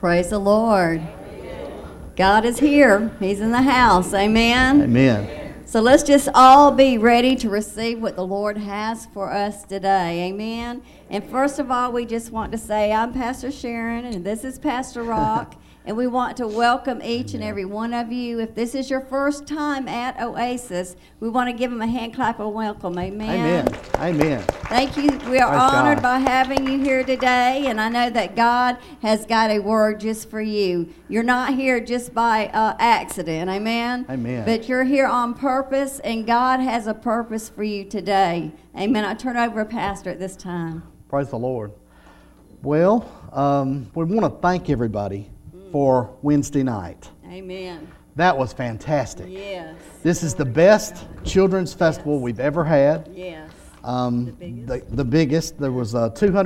Praise the Lord. God is here. He's in the house. Amen. Amen. So let's just all be ready to receive what the Lord has for us today. Amen. And first of all, we just want to say, I'm Pastor Sharon, and this is Pastor Rock. And we want to welcome each and every one of you. If this is your first time at Oasis, we want to give them a hand clap of welcome. Amen. Amen. Amen. Thank you. We are Praise honored God. by having you here today, and I know that God has got a word just for you. You're not here just by accident. Amen. Amen. But you're here on purpose, and God has a purpose for you today. Amen. I turn over to Pastor at this time. Praise the Lord. Well, we want to thank everybody for Wednesday night. Amen. That was fantastic. Yes. This is the best children's festival we've ever had. Yes. The biggest. There was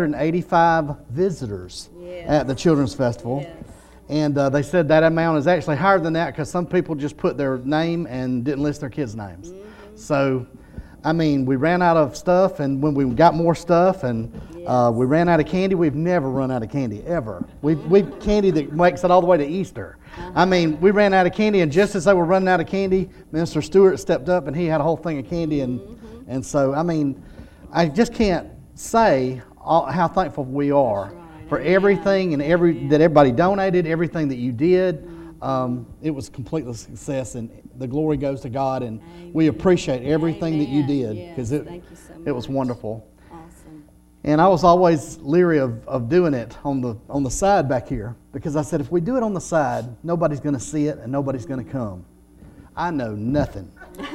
285 visitors at the children's festival. Yes. And they said that amount is actually higher than that because some people just put their name and didn't list their kids' names. Mm-hmm. So, I mean, we ran out of stuff, and when we got more stuff, and we ran out of candy. We've never run out of candy, ever. We candy that makes it all the way to Easter. I mean, we ran out of candy, and just as they were running out of candy, Minister Stewart stepped up, and he had a whole thing of candy. And so, I mean, I just can't say how thankful we are for everything and that everybody donated, everything that you did. It was complete success, and the glory goes to God, and we appreciate everything that you did because Thank you so it was much. wonderful. Awesome. And I was always leery of doing it on the side back here because I said if we do it on the side, nobody's going to see it and nobody's going to come. I know nothing.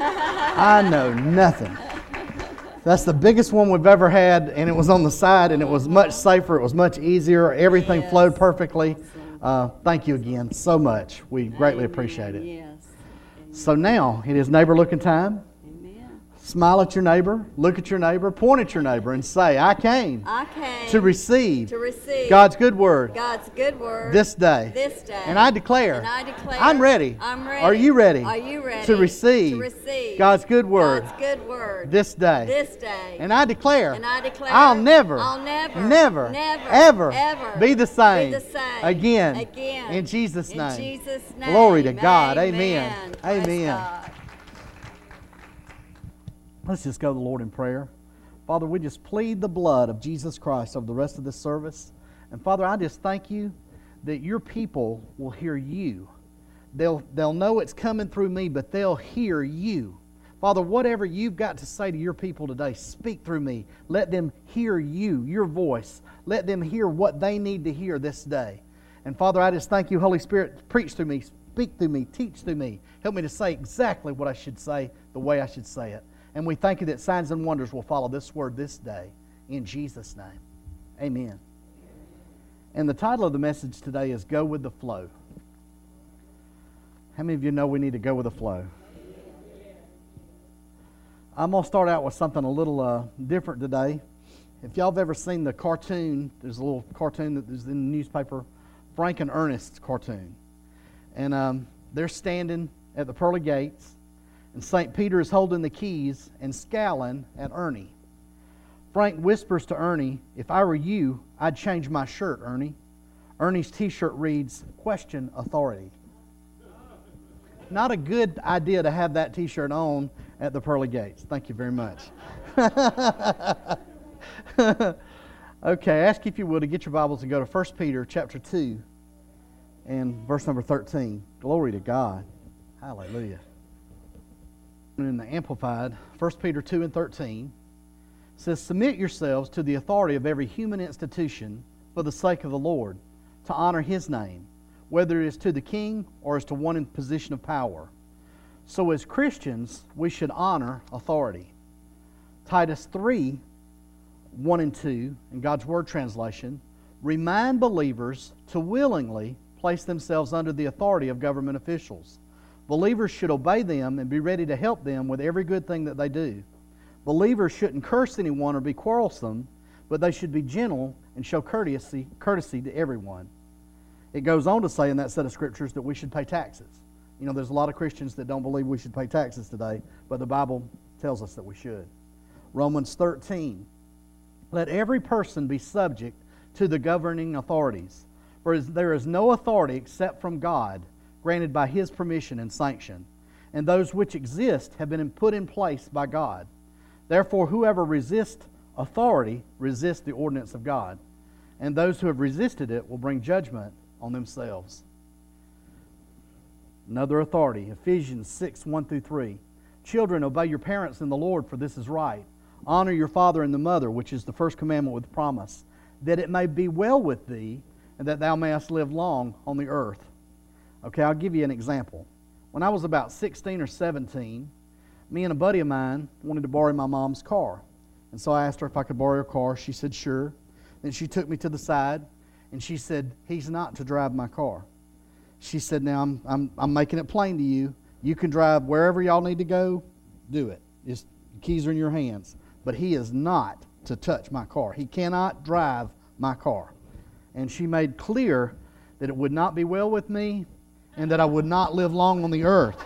I know nothing. That's the biggest one we've ever had, and it was on the side, and it was much safer. It was much easier. Everything flowed perfectly. Thank you again so much. We greatly appreciate it. Yes. So now it is neighbor looking time. Amen. Smile at your neighbor, look at your neighbor, point at your neighbor, and say, I came I came to receive to receive God's good word God's good word this day. this day. And I declare, I'm ready. I'm ready. Are you ready? Are you ready to receive God's good word God's good word this day? this day. And I declare, I'll never, never, ever be the same, be the same again. In Jesus' name. Glory to God. Amen. Praise Amen. God. Let's just go to the Lord in prayer. Father, we just plead the blood of Jesus Christ over the rest of this service. And Father, I just thank you that your people will hear you. They'll know it's coming through me, but they'll hear you. Father, whatever you've got to say to your people today, speak through me. Let them hear you, your voice. Let them hear what they need to hear this day. And Father, I just thank you, Holy Spirit, preach through me, speak through me, teach through me. Help me to say exactly what I should say, the way I should say it. And we thank you that signs and wonders will follow this word this day. In Jesus' name, amen. And the title of the message today is Go with the Flow. How many of you know we need to go with the flow? I'm going to start out with something a little different today. If y'all have ever seen the cartoon, there's a little cartoon that is in the newspaper, Frank and Ernest's cartoon. And they're standing at the pearly gates, and St. Peter is holding the keys and scowling at Ernie. Frank whispers to Ernie, if I were you, I'd change my shirt, Ernie. Ernie's t-shirt reads, question authority. Not a good idea to have that t-shirt on at the pearly gates. Thank you very much. Okay, I ask you if you will to get your Bibles and go to 1 Peter chapter 2 and verse number 13. Glory to God. Hallelujah. In the Amplified, 1 Peter 2 and 13 says, submit yourselves to the authority of every human institution for the sake of the Lord, to honor His name, whether it is to the king or as to one in position of power. So as Christians, we should honor authority. Titus 3, 1 and 2, in God's Word translation, remind believers to willingly place themselves under the authority of government officials. Believers should obey them and be ready to help them with every good thing that they do. Believers shouldn't curse anyone or be quarrelsome, but they should be gentle and show courtesy to everyone. It goes on to say in that set of scriptures that we should pay taxes. You know, there's a lot of Christians that don't believe we should pay taxes today, but the Bible tells us that we should. Romans 13, let every person be subject to the governing authorities, For there is no authority except from God, granted by His permission and sanction. And those which exist have been put in place by God. Therefore, whoever resists authority resists the ordinance of God. And those who have resisted it will bring judgment on themselves. Another authority, Ephesians 6, 1 through 3. Children, obey your parents in the Lord, for this is right. Honor your father and the mother, which is the first commandment with promise, that it may be well with thee, and that thou mayest live long on the earth. Okay, I'll give you an example. When I was about 16 or 17, me and a buddy of mine wanted to borrow my mom's car. And so I asked her if I could borrow her car. She said, sure. Then she took me to the side, and she said, he's not to drive my car. She said, now I'm making it plain to you. You can drive wherever y'all need to go, do it. Just the keys are in your hands. But he is not to touch my car. He cannot drive my car. And she made clear that it would not be well with me and that I would not live long on the earth.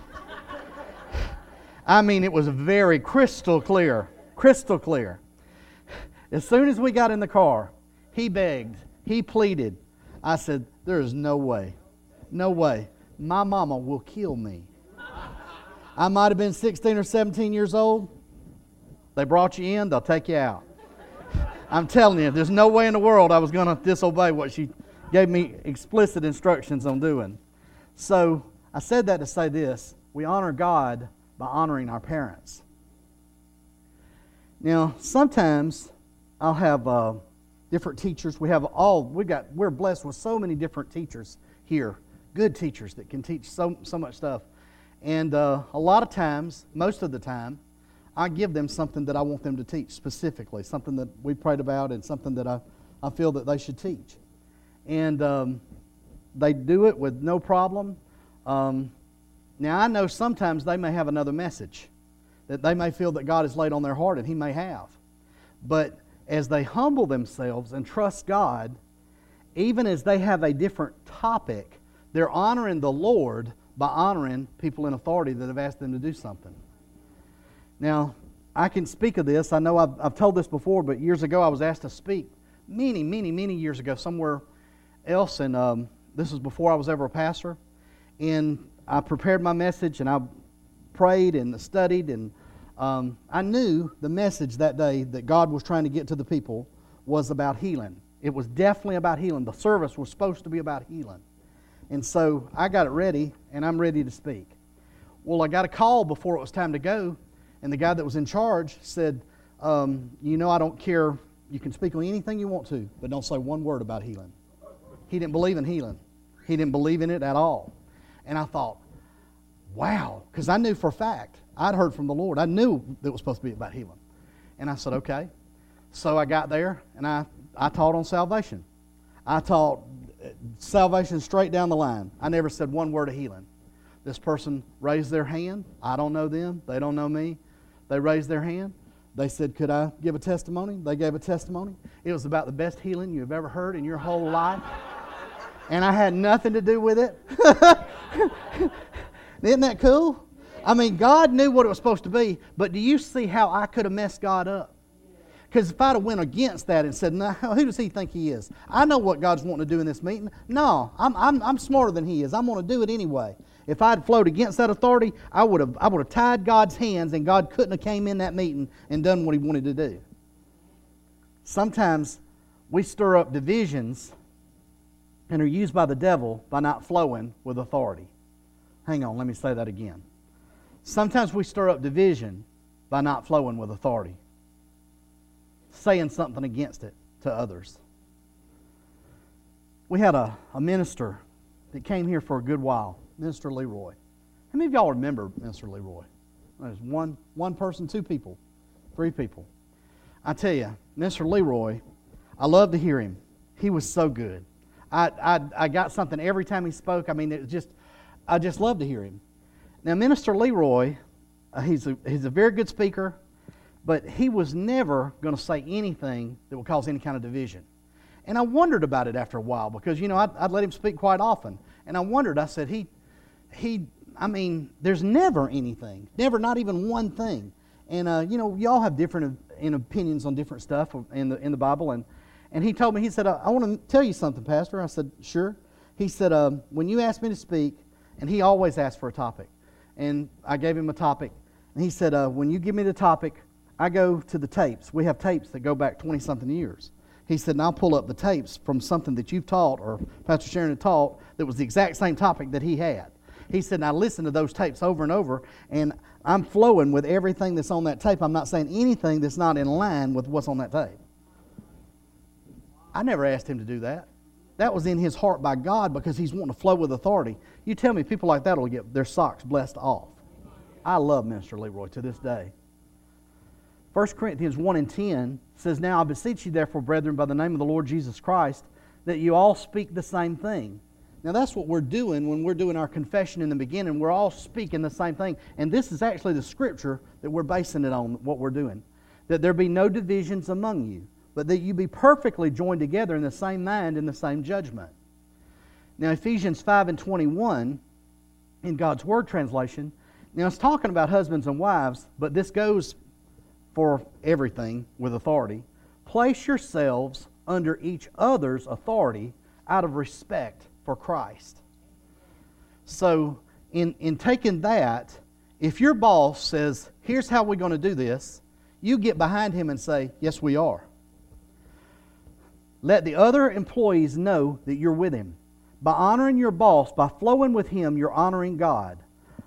I mean, it was very crystal clear. Crystal clear. As soon as we got in the car, he begged, he pleaded. I said, there is no way. No way. My mama will kill me. I might have been 16 or 17 years old. They brought you in, they'll take you out. I'm telling you, there's no way in the world I was going to disobey what she gave me explicit instructions on doing. So I said that to say this. We honor God by honoring our parents. Now, sometimes I'll have different teachers. We're blessed with so many different teachers here. Good teachers that can teach so much stuff. And a lot of times, most of the time, I give them something that I want them to teach specifically, something that we prayed about and something that I feel that they should teach. And they do it with no problem. Now, I know sometimes they may have another message that they may feel that God has laid on their heart, and He may have. But as they humble themselves and trust God, even as they have a different topic, they're honoring the Lord by honoring people in authority that have asked them to do something. Now, I can speak of this. I know I've told this before, but years ago I was asked to speak many years ago somewhere else, and this was before I was ever a pastor. And I prepared my message, and I prayed and studied, and I knew the message that day that God was trying to get to the people was about healing. It was definitely about healing. The service was supposed to be about healing. And so I got it ready, and I'm ready to speak. Well, I got a call before it was time to go, and the guy that was in charge said, I don't care. You can speak on anything you want to, but don't say one word about healing. He didn't believe in healing. He didn't believe in it at all. And I thought, wow, because I knew for a fact, I'd heard from the Lord. I knew that it was supposed to be about healing. And I said, okay. So I got there, and I taught on salvation. I taught salvation straight down the line. I never said one word of healing. This person raised their hand. I don't know them. They don't know me. They raised their hand. They said, could I give a testimony? They gave a testimony. It was about the best healing you've ever heard in your whole life. And I had nothing to do with it. Isn't that cool? I mean, God knew what it was supposed to be, but do you see how I could have messed God up? Because if I'd have went against that and said, no, who does He think He is? I know what God's wanting to do in this meeting. No, I'm smarter than He is. I'm going to do it anyway. If I'd flowed against that authority, I would have tied God's hands, and God couldn't have came in that meeting and done what He wanted to do. Sometimes we stir up divisions and are used by the devil by not flowing with authority. Hang on, let me say that again. Sometimes we stir up division by not flowing with authority, saying something against it to others. We had a minister that came here for a good while, Minister Leroy. How many of y'all remember Minister Leroy? There's one person, two people, three people. I tell you, Minister Leroy, I love to hear him. He was so good. I got something every time he spoke. I mean, I just love to hear him. Now, Minister Leroy, he's a very good speaker, but he was never going to say anything that would cause any kind of division. And I wondered about it after a while because, I'd let him speak quite often. And I wondered, I said, there's never anything, never, not even one thing. And, y'all have different opinions on different stuff in the Bible. And he told me, he said, I want to tell you something, Pastor. I said, sure. He said, when you ask me to speak, and he always asks for a topic. And I gave him a topic. And he said, when you give me the topic, I go to the tapes. We have tapes that go back 20-something years. He said, and I'll pull up the tapes from something that you've taught or Pastor Sharon had taught that was the exact same topic that he had. He said, and I listen to those tapes over and over, and I'm flowing with everything that's on that tape. I'm not saying anything that's not in line with what's on that tape. I never asked him to do that. That was in his heart by God because he's wanting to flow with authority. You tell me people like that will get their socks blessed off. I love Minister Leroy to this day. 1 Corinthians 1:10 says, now I beseech you therefore, brethren, by the name of the Lord Jesus Christ, that you all speak the same thing. Now that's what we're doing when we're doing our confession in the beginning. We're all speaking the same thing. And this is actually the scripture that we're basing it on, what we're doing. That there be no divisions among you, but that you be perfectly joined together in the same mind and the same judgment. Now Ephesians 5:21 in God's Word translation, now it's talking about husbands and wives, but this goes for everything with authority. Place yourselves under each other's authority out of respect for Christ. So in taking that, if your boss says, here's how we're going to do this, you get behind him and say, yes, we are. Let the other employees know that you're with him. By honoring your boss, by flowing with him, you're honoring God.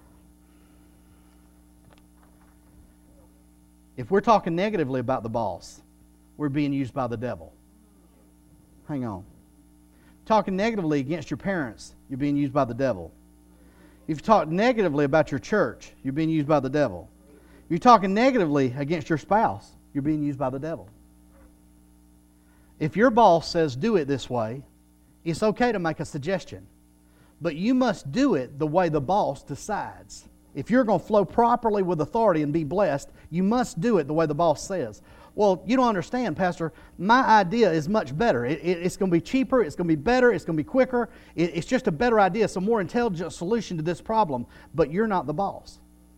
If we're talking negatively about the boss, we're being used by the devil. Hang on. Talking negatively against your parents, you're being used by the devil. If you talk negatively about your church, you're being used by the devil. If you're talking negatively against your spouse, you're being used by the devil. If your boss says do it this way, it's okay to make a suggestion. But you must do it the way the boss decides. If you're going to flow properly with authority and be blessed, you must do it the way the boss says. Well, you don't understand, Pastor. My idea is much better. It's going to be cheaper. It's going to be better. It's going to be quicker. It's just a better idea. It's a more intelligent solution to this problem. But you're not the boss.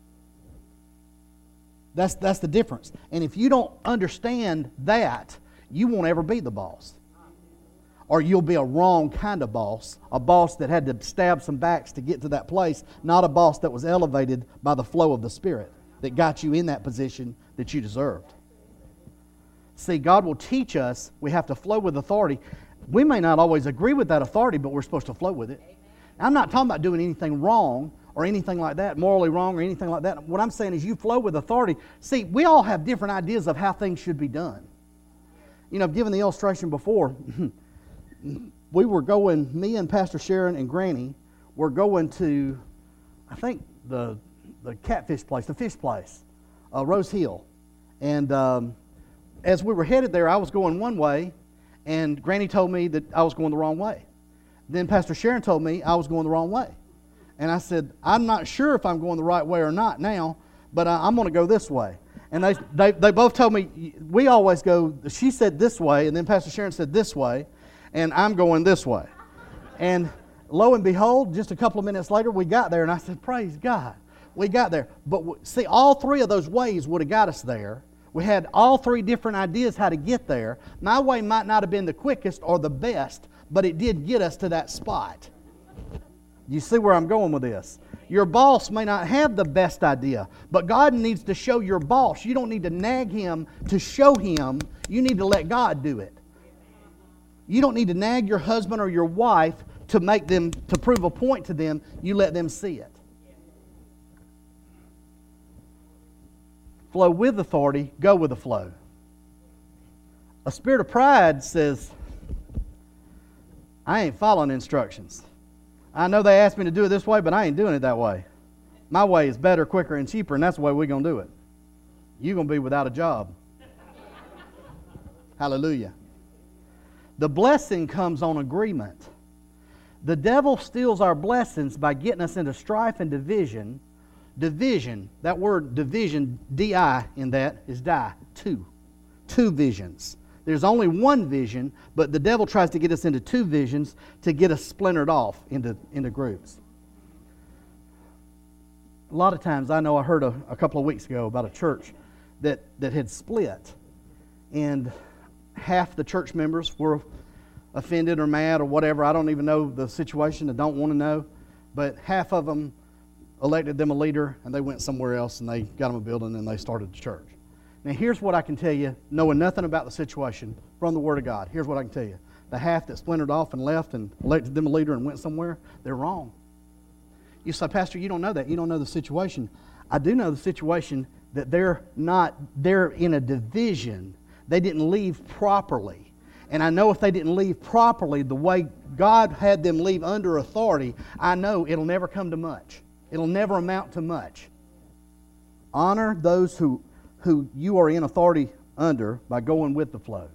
That's the difference. And if you don't understand that, you won't ever be the boss. Or you'll be a wrong kind of boss. A boss that had to stab some backs to get to that place. Not a boss that was elevated by the flow of the Spirit that got you in that position that you deserved. See, God will teach us we have to flow with authority. We may not always agree with that authority, but we're supposed to flow with it. I'm not talking about doing anything wrong or anything like that, morally wrong or anything like that. What I'm saying is you flow with authority. See, we all have different ideas of how things should be done. You know, I've given the illustration before. We were going, me and Pastor Sharon and Granny were going to, I think, the catfish place, the fish place, Rose Hill. And as we were headed there, I was going one way, and Granny told me that I was going the wrong way. Then Pastor Sharon told me I was going the wrong way. And I said, I'm not sure if I'm going the right way or not now, but I'm going to go this way. And they both told me, we always go, she said this way, and then Pastor Sharon said this way, and I'm going this way. And lo and behold, just a couple of minutes later, we got there, and I said, praise God, we got there. But see, all three of those ways would have got us there. We had all three different ideas how to get there. My way might not have been the quickest or the best, but it did get us to that spot. You see where I'm going with this? Your boss may not have the best idea, but God needs to show your boss. You don't need to nag him to show him. You need to let God do it. You don't need to nag your husband or your wife to make them, to prove a point to them. You let them see it. Flow with authority, go with the flow. A spirit of pride says, I ain't following instructions. I know they asked me to do it this way, but I ain't doing it that way. My way is better, quicker, and cheaper, and that's the way we're going to do it. You're going to be without a job. Hallelujah. The blessing comes on agreement. The devil steals our blessings by getting us into strife and division. Division, that word division, D-I in that is die, two. Two visions. There's only one vision, but the devil tries to get us into two visions to get us splintered off into groups. A lot of times, I know I heard a couple of weeks ago about a church that had split. And half the church members were offended or mad or whatever. I don't even know the situation. I don't want to know. But half of them elected them a leader, and they went somewhere else, and they got them a building, and they started the church. Now, here's what I can tell you, knowing nothing about the situation from the Word of God. Here's what I can tell you. The half that splintered off and left and elected them a leader and went somewhere, they're wrong. You say, Pastor, you don't know that. You don't know the situation. I do know the situation that they're in a division. They didn't leave properly. And I know if they didn't leave properly the way God had them leave under authority, I know it'll never come to much. It'll never amount to much. Honor those who you are in authority under by going with the flow.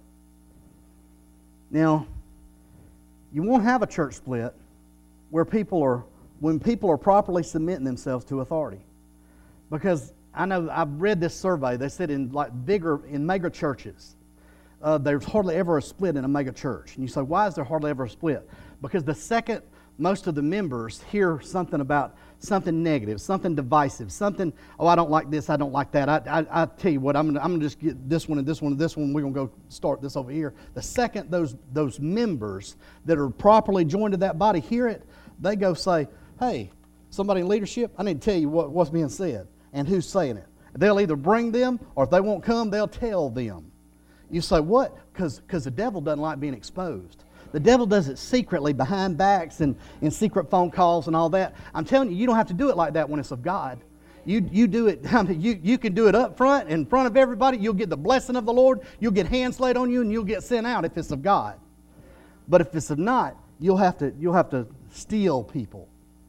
Now, you won't have a church split when people are properly submitting themselves to authority. Because I know I've read this survey. They said in mega churches, there's hardly ever a split in a mega church. And you say, why is there hardly ever a split? Because the second most of the members hear something about something negative, something divisive, something, oh, I don't like this, I don't like that. I tell you what, I'm gonna just get this one and this one and this one. We're gonna go start this over here. The second those members that are properly joined to that body hear it, they go say, hey, somebody in leadership, I need to tell you what's being said and who's saying it. They'll either bring them, or if they won't come, they'll tell them. You say, what? Because the devil doesn't like being exposed. The devil does it secretly behind backs and in secret phone calls and all that. I'm telling you, you don't have to do it like that when it's of God. You do it. You can do it up front, in front of everybody. You'll get the blessing of the Lord. You'll get hands laid on you, and you'll get sent out if it's of God. But if it's of not, you'll have to steal people,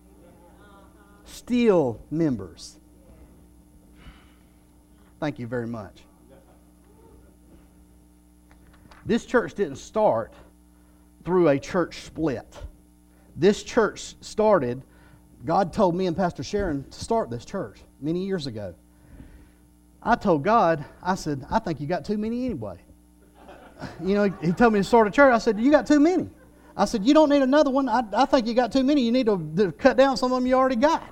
steal members. Thank you very much. This church didn't start through a church split. This church started, God told me and Pastor Sharon to start this church many years ago. I told God, I said, I think you got too many anyway. You know, He told me to start a church. I said, you got too many. I said, you don't need another one. I think you got too many. You need to cut down some of them you already got.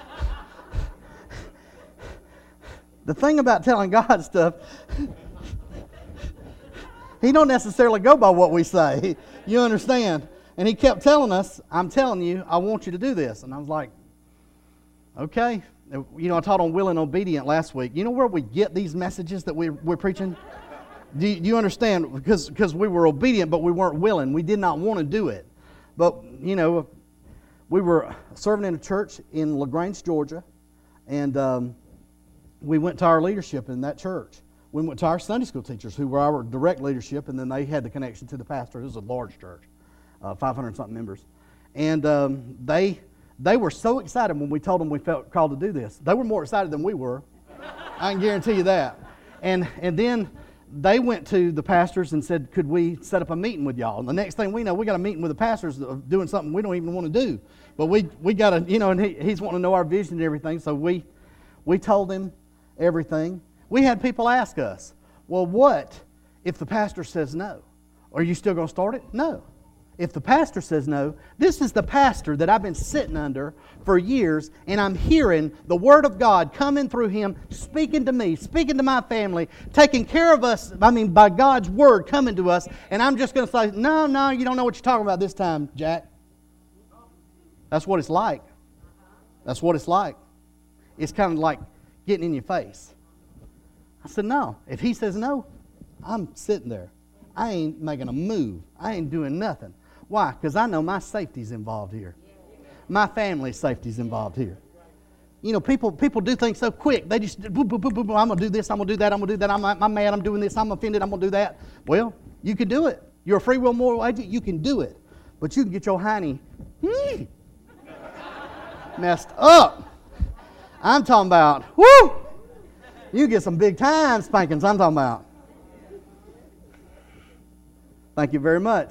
The thing about telling God stuff, He don't necessarily go by what we say. You understand? And He kept telling us, I'm telling you, I want you to do this. And I was like, okay. You know, I taught on willing and obedient last week. You know where we get these messages that we're preaching? Do you understand? Because we were obedient, but we weren't willing. We did not want to do it. But, you know, we were serving in a church in LaGrange, Georgia. And we went to our leadership in that church. We went to our Sunday school teachers, who were our direct leadership, and then they had the connection to the pastor. It was a large church, 500-something members. And they were so excited when we told them we felt called to do this. They were more excited than we were. I can guarantee you that. And then they went to the pastors and said, could we set up a meeting with y'all? And the next thing we know, we got a meeting with the pastors doing something we don't even want to do. But we got to, you know, and he's wanting to know our vision and everything. So we told him everything. We had people ask us, well, what if the pastor says no? Are you still going to start it? No. If the pastor says no, this is the pastor that I've been sitting under for years, and I'm hearing the Word of God coming through him, speaking to me, speaking to my family, taking care of us, by God's Word coming to us, and I'm just going to say, no, you don't know what you're talking about this time, Jack. That's what it's like. That's what it's like. It's kind of like getting in your face. I said, no. If he says no, I'm sitting there. I ain't making a move. I ain't doing nothing. Why? Because I know my safety's involved here. My family's safety's involved here. You know, people do things so quick. They just, boom, boom, boom, boom, boom. I'm going to do this, I'm going to do that, I'm going to do that. I'm mad, I'm doing this, I'm offended, I'm going to do that. Well, you can do it. You're a free will moral agent, you can do it. But you can get your hiney messed up. I'm talking about, whoo! You get some big time spankings, I'm talking about. Thank you very much.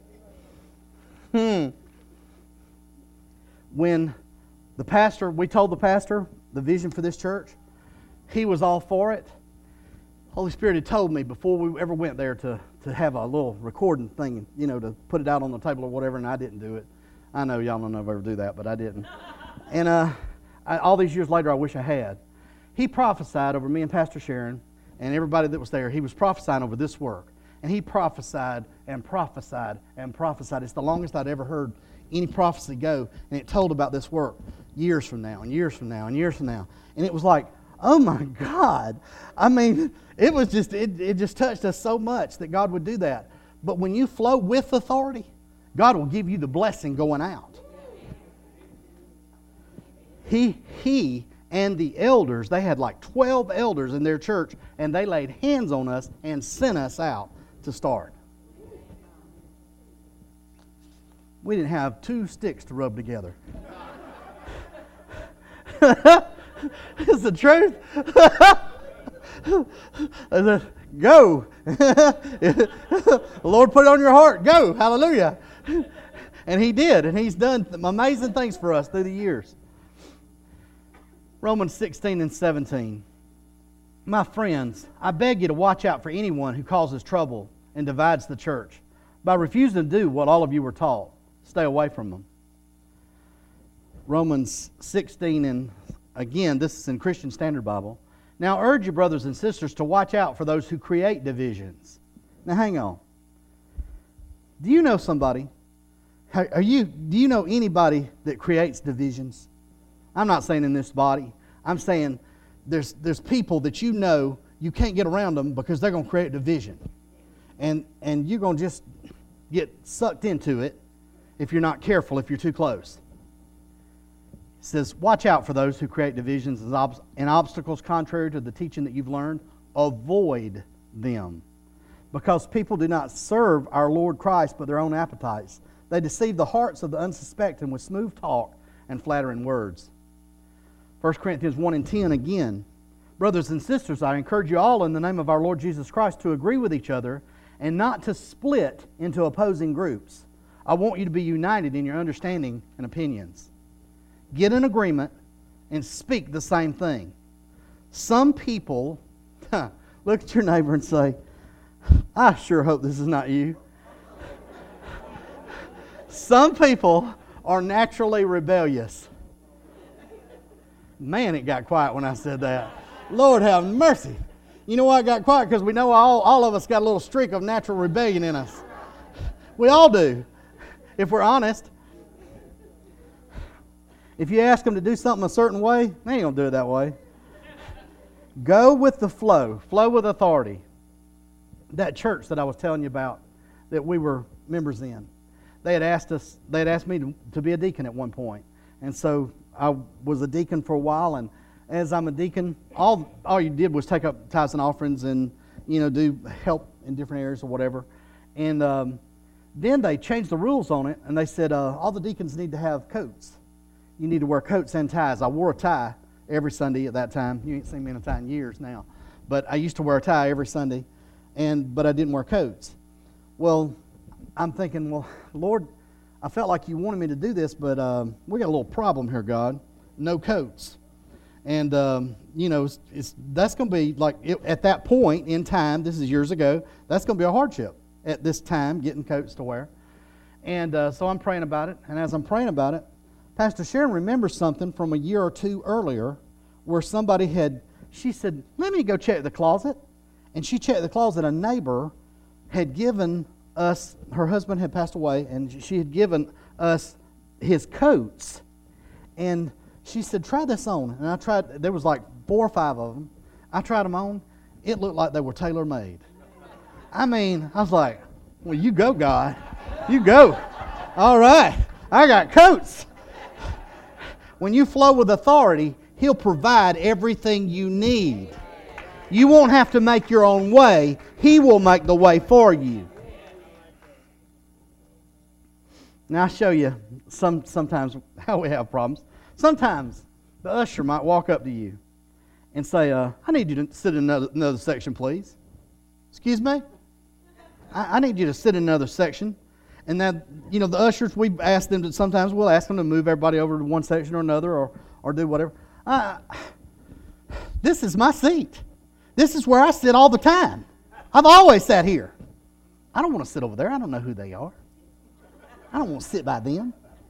When we told the pastor the vision for this church, he was all for it. Holy Spirit had told me before we ever went there to have a little recording thing, you know, to put it out on the table or whatever, and I didn't do it. I know y'all don't ever do that, but I didn't. And all these years later, I wish I had. He prophesied over me and Pastor Sharon and everybody that was there. He was prophesying over this work. And he prophesied and prophesied and prophesied. It's the longest I'd ever heard any prophecy go. And it told about this work years from now and years from now and years from now. And it was like, oh my God. I mean, it was just, it just touched us so much that God would do that. But when you flow with authority, God will give you the blessing going out. He and the elders, they had like 12 elders in their church, and they laid hands on us and sent us out to start. We didn't have 2 sticks to rub together. It's the truth. Go. The Lord put it on your heart. Go. Hallelujah. And He did. And He's done amazing things for us through the years. Romans 16 and 17. My friends, I beg you to watch out for anyone who causes trouble and divides the church by refusing to do what all of you were taught. Stay away from them. Romans 16, and again, this is in Christian Standard Bible. Now urge you, brothers and sisters, to watch out for those who create divisions. Now hang on. Do you know somebody? Do you know anybody that creates divisions? I'm not saying in this body. I'm saying there's people that you know you can't get around them because they're going to create division. And you're going to just get sucked into it if you're not careful, if you're too close. It says, watch out for those who create divisions and obstacles contrary to the teaching that you've learned. Avoid them. Because people do not serve our Lord Christ but their own appetites. They deceive the hearts of the unsuspecting with smooth talk and flattering words. 1 Corinthians 1 and 10 again. Brothers and sisters, I encourage you all in the name of our Lord Jesus Christ to agree with each other and not to split into opposing groups. I want you to be united in your understanding and opinions. Get in agreement and speak the same thing. Some people, look at your neighbor and say, I sure hope this is not you. Some people are naturally rebellious. Man, it got quiet when I said that. Lord have mercy. You know why it got quiet? Because we know all of us got a little streak of natural rebellion in us. We all do, if we're honest. If you ask them to do something a certain way, they ain't going to do it that way. Go with the flow. Flow with authority. That church that I was telling you about that we were members in, they had asked me to be a deacon at one point. And so I was a deacon for a while, and as I'm a deacon, all you did was take up tithes and offerings and, do help in different areas or whatever. And then they changed the rules on it, and they said all the deacons need to have coats. You need to wear coats and ties. I wore a tie every Sunday at that time. You ain't seen me in a tie in years now. But I used to wear a tie every Sunday, but I didn't wear coats. Well, I'm thinking, well, Lord, I felt like you wanted me to do this, but we got a little problem here, God. No coats. And, that's going to be like, at that point in time, this is years ago, that's going to be a hardship at this time, getting coats to wear. And so I'm praying about it. And as I'm praying about it, Pastor Sharon remembers something from a year or two earlier where she said, let me go check the closet. And she checked the closet. A neighbor had given us, her husband had passed away, and she had given us his coats. And she said, try this on. And I tried, there was like 4 or 5 of them. I tried them on. It looked like they were tailor-made. I mean, I was like, well, you go, God. You go. All right. I got coats. When you flow with authority, He'll provide everything you need. You won't have to make your own way. He will make the way for you. Now, I'll show you sometimes how we have problems. Sometimes the usher might walk up to you and say, I need you to sit in another section, please. Excuse me? I need you to sit in another section. And then, the ushers, we'll ask them to move everybody over to one section or another or do whatever. This is my seat. This is where I sit all the time. I've always sat here. I don't want to sit over there. I don't know who they are. I don't want to sit by them.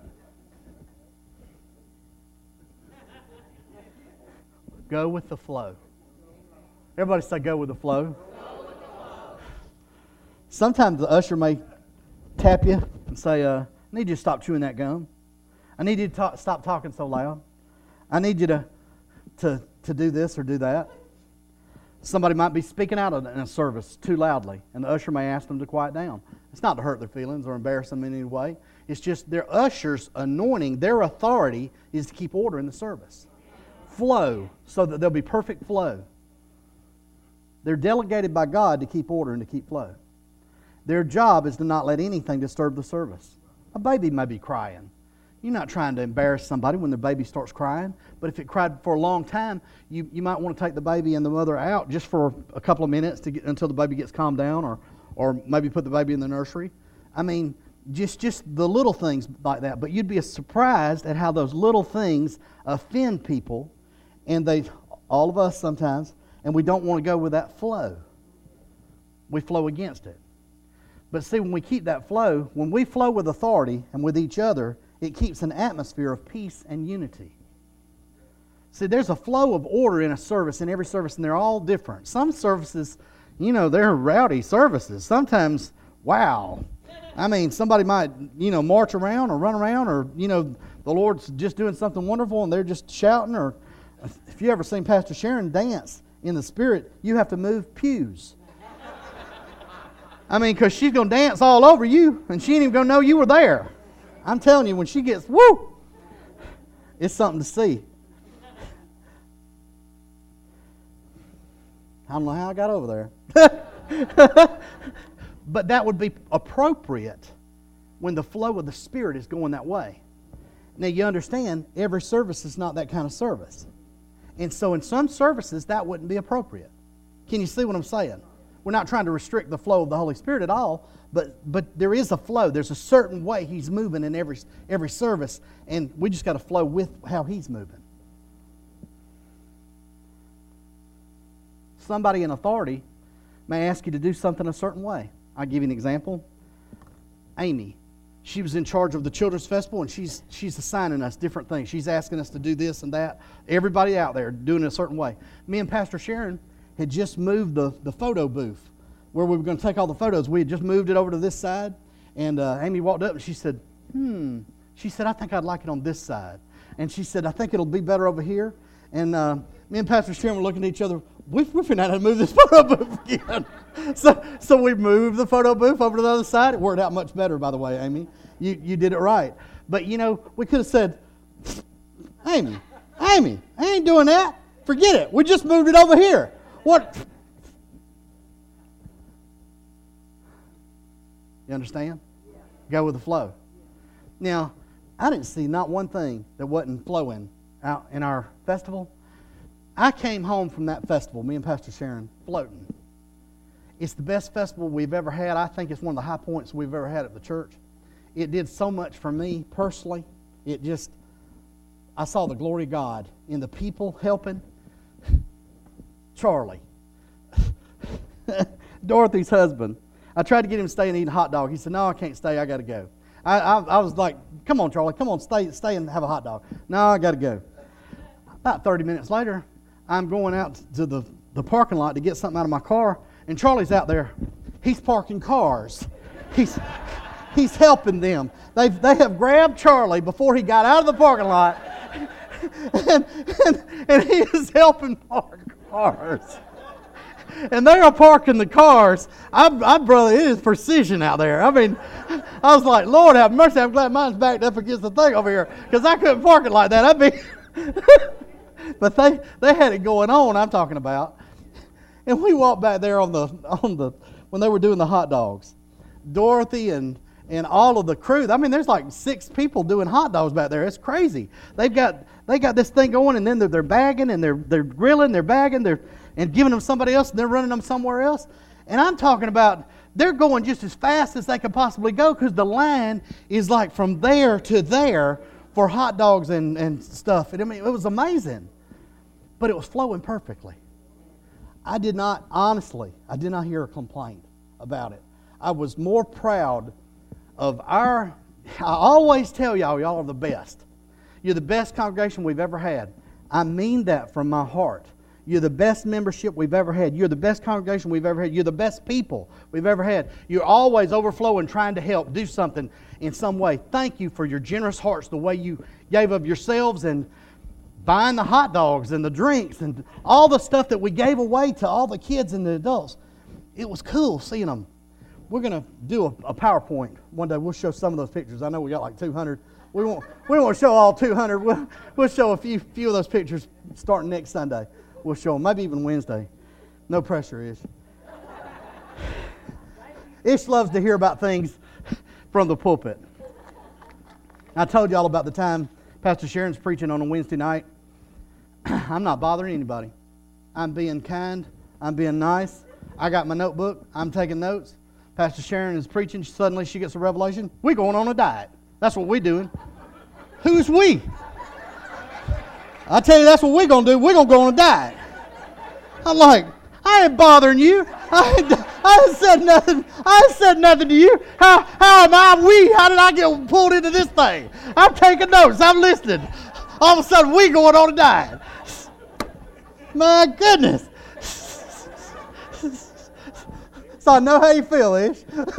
Go with the flow. Everybody say, go with the flow. Sometimes the usher may tap you and say, I need you to stop chewing that gum. I need you to stop talking so loud. I need you to do this or do that. Somebody might be speaking out in a service too loudly, and the usher may ask them to quiet down. It's not to hurt their feelings or embarrass them in any way. It's just their usher's anointing, their authority is to keep order in the service. Flow, so that there'll be perfect flow. They're delegated by God to keep order and to keep flow. Their job is to not let anything disturb the service. A baby may be crying. You're not trying to embarrass somebody when the baby starts crying, but if it cried for a long time, you might want to take the baby and the mother out just for a couple of minutes until the baby gets calmed down, or maybe put the baby in the nursery. I mean, just the little things like that. But you'd be surprised at how those little things offend people, and all of us sometimes, and we don't want to go with that flow. We flow against it. But see, when we keep that flow, when we flow with authority and with each other, it keeps an atmosphere of peace and unity. See, there's a flow of order in a service, in every service, and they're all different. Some services, they're rowdy services. Sometimes, wow. I mean, somebody might, march around or run around, or, the Lord's just doing something wonderful and they're just shouting. Or if you ever seen Pastor Sharon dance in the Spirit, you have to move pews. I mean, because she's going to dance all over you, and she ain't even going to know you were there. I'm telling you, when she gets, woo, it's something to see. I don't know how I got over there. But that would be appropriate when the flow of the Spirit is going that way. Now, you understand, every service is not that kind of service. And so in some services, that wouldn't be appropriate. Can you see what I'm saying? We're not trying to restrict the flow of the Holy Spirit at all, but there is a flow. There's a certain way He's moving in every service, and we just got to flow with how He's moving. Somebody in authority may ask you to do something a certain way. I'll give you an example. Amy, she was in charge of the Children's Festival, and she's assigning us different things. She's asking us to do this and that. Everybody out there doing it a certain way. Me and Pastor Sharon had just moved the photo booth where we were going to take all the photos. We had just moved it over to this side, and Amy walked up and she said, She said, I think I'd like it on this side. And she said, I think it'll be better over here. And me and Pastor Sharon were looking at each other. We're figuring out how to move this photo booth again. So we moved the photo booth over to the other side. It worked out much better, by the way, Amy. You did it right. But, we could have said, Amy, I ain't doing that. Forget it. We just moved it over here. What? You understand? Yeah. Go with the flow. Yeah. Now, I didn't see not one thing that wasn't flowing out in our festival. I came home from that festival, me and Pastor Sharon, floating. It's the best festival we've ever had. I think it's one of the high points we've ever had at the church. It did so much for me personally. I saw the glory of God in the people helping. Charlie, Dorothy's husband. I tried to get him to stay and eat a hot dog. He said, no, I can't stay. I got to go. I was like, come on, Charlie. Come on, stay and have a hot dog. No, I got to go. About 30 minutes later, I'm going out to the parking lot to get something out of my car, and Charlie's out there. He's parking cars. He's helping them. They have grabbed Charlie before he got out of the parking lot, and he is helping park cars. And they are parking the cars. Brother, it is precision out there. I mean, I was like, Lord have mercy, I'm glad mine's backed up against the thing over here, because I couldn't park it like that. But they had it going on, I'm talking about. And we walked back there on the when they were doing the hot dogs. Dorothy and all of the crew. I mean, there's like 6 people doing hot dogs back there. It's crazy. They got this thing going, and then they're bagging, and they're grilling, they're bagging, and giving them somebody else, and they're running them somewhere else. And I'm talking about they're going just as fast as they can possibly go, because the line is like from there to there for hot dogs and stuff. And I mean, it was amazing. But it was flowing perfectly. I did not hear a complaint about it. I was more proud of I always tell y'all are the best. You're the best congregation we've ever had. I mean that from my heart. You're the best membership we've ever had. You're the best congregation we've ever had. You're the best people we've ever had. You're always overflowing, trying to help, do something in some way. Thank you for your generous hearts, the way you gave of yourselves and buying the hot dogs and the drinks and all the stuff that we gave away to all the kids and the adults. It was cool seeing them. We're going to do a PowerPoint. One day we'll show some of those pictures. I know we got like 200. We won't show all 200. We'll show a few of those pictures starting next Sunday. We'll show them, maybe even Wednesday. No pressure, Ish. Ish loves to hear about things from the pulpit. I told you all about the time Pastor Sharon's preaching on a Wednesday night. I'm not bothering anybody. I'm being kind. I'm being nice. I got my notebook. I'm taking notes. Pastor Sharon is preaching. Suddenly she gets a revelation. We're going on a diet. That's what we're doing. Who's we? I tell you, that's what we're going to do. We're going to go on a diet. I'm like, I ain't bothering you. I ain't said nothing. I ain't said nothing to you. How am I we? How did I get pulled into this thing? I'm taking notes. I'm listening. All of a sudden, we going on a diet. My goodness. So I know how you feel, Ish.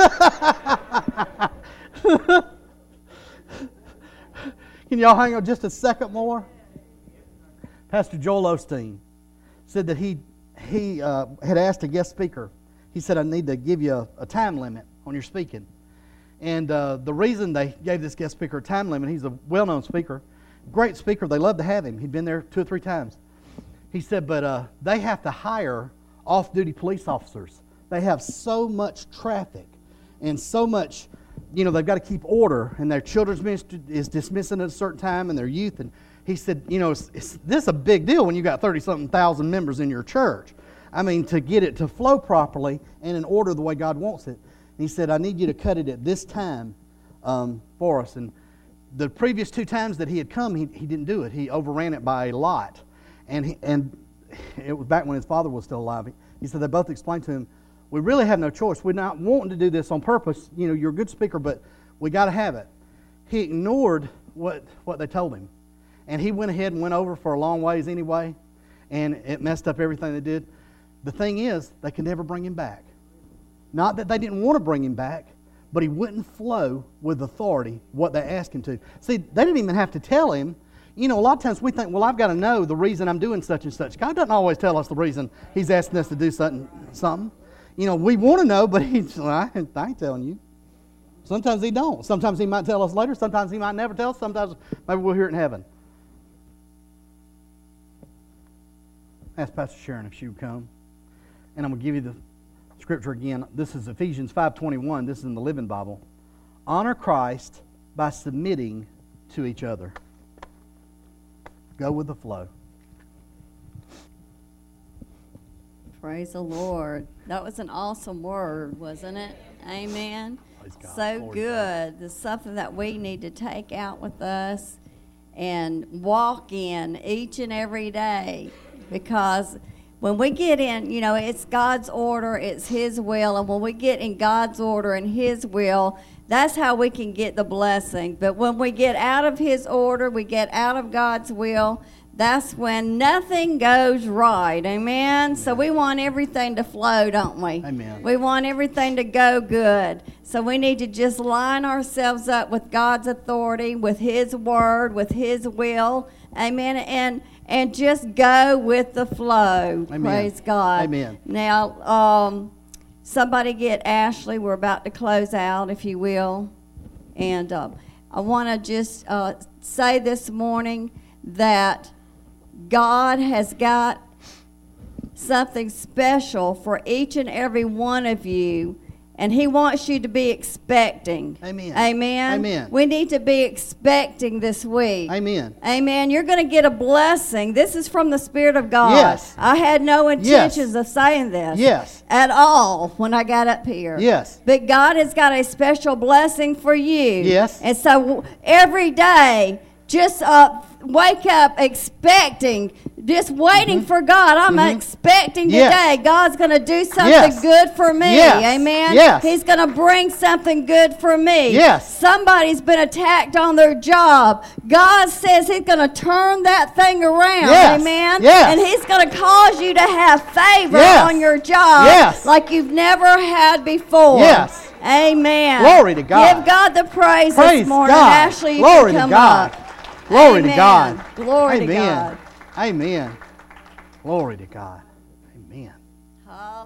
Can y'all hang on just a second more? Pastor Joel Osteen said that he had asked a guest speaker. He said, I need to give you a time limit on your speaking. And the reason they gave this guest speaker a time limit, he's a well-known speaker, great speaker. They love to have him. He'd been there 2 or 3 times. He said, but they have to hire off-duty police officers. They have so much traffic and so much, they've got to keep order, and their children's ministry is dismissing at a certain time, and their youth. And he said, this is a big deal when you got 30-something thousand members in your church. I mean, to get it to flow properly and in order the way God wants it. And he said, I need you to cut it at this time for us. And the previous 2 times that he had come, he didn't do it. He overran it by a lot. And it was back when his father was still alive. He said they both explained to him, we really have no choice. We're not wanting to do this on purpose. You're a good speaker, but we got to have it. He ignored what they told him. And he went ahead and went over for a long ways anyway, and it messed up everything they did. The thing is, they could never bring him back. Not that they didn't want to bring him back, but he wouldn't flow with authority what they asked him to. See, they didn't even have to tell him. A lot of times we think, well, I've got to know the reason I'm doing such and such. God doesn't always tell us the reason He's asking us to do something. We want to know, but I ain't telling you. Sometimes He don't. Sometimes He might tell us later. Sometimes He might never tell us. Sometimes maybe we'll hear it in heaven. Ask Pastor Sharon if she would come. And I'm going to give you the scripture again. This is Ephesians 5:21. This is in the Living Bible. Honor Christ by submitting to each other. Go with the flow. Praise the Lord. That was an awesome word, wasn't it? Amen. So good. It's something that we need to take out with us and walk in each and every day, because when we get in, it's God's order, it's His will, and when we get in God's order and His will, that's how we can get the blessing. But when we get out of His order, we get out of God's will, that's when nothing goes right. Amen? So we want everything to flow, don't we? Amen. We want everything to go good. So we need to just line ourselves up with God's authority, with His word, with His will. Amen? And just go with the flow. Amen. Praise God. Amen. Now, somebody get Ashley. We're about to close out, if you will. And I want to just say this morning that God has got something special for each and every one of you, and He wants you to be expecting. Amen. Amen. Amen. We need to be expecting this week. Amen. Amen. You're going to get a blessing. This is from the Spirit of God. Yes. I had no intentions of saying this. Yes. At all when I got up here. Yes. But God has got a special blessing for you. Yes. And so every day, just wake up expecting, just waiting for God. I'm expecting today God's going to do something good for me. Amen? Yes. He's going to bring something good for me. Yes. Somebody's been attacked on their job. God says He's going to turn that thing around. Yes. Amen? Yes. And He's going to cause you to have favor Yes. on your job Yes. like you've never had before. Yes. Amen. Glory to God. Give God the praise Praise this morning. God. Ashley, you Glory can to come God. up. Glory to Amen. God. Glory to Amen. God. Amen. Glory to God. Amen.